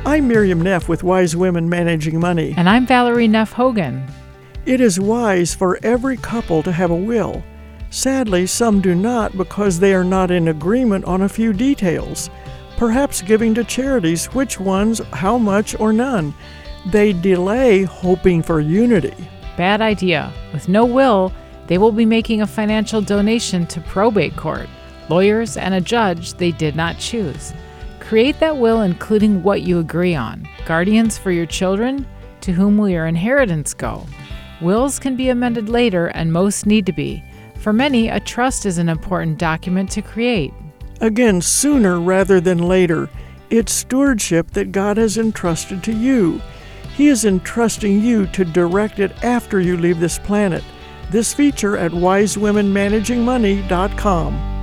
I'm Miriam Neff with Wise Women Managing Money. And I'm Valerie Neff Hogan. It is wise for every couple to have a will. Sadly, some do not because they are not in agreement on a few details. Perhaps giving to charities, which ones, how much, or none. They delay hoping for unity. Bad idea. With no will, they will be making a financial donation to probate court, lawyers, and a judge they did not choose. Create that will including what you agree on. Guardians for your children, to whom will your inheritance go? Wills can be amended later, and most need to be. For many, a trust is an important document to create. Again, sooner rather than later. It's stewardship that God has entrusted to you. He is entrusting you to direct it after you leave this planet. This feature at wisewomenmanagingmoney.com.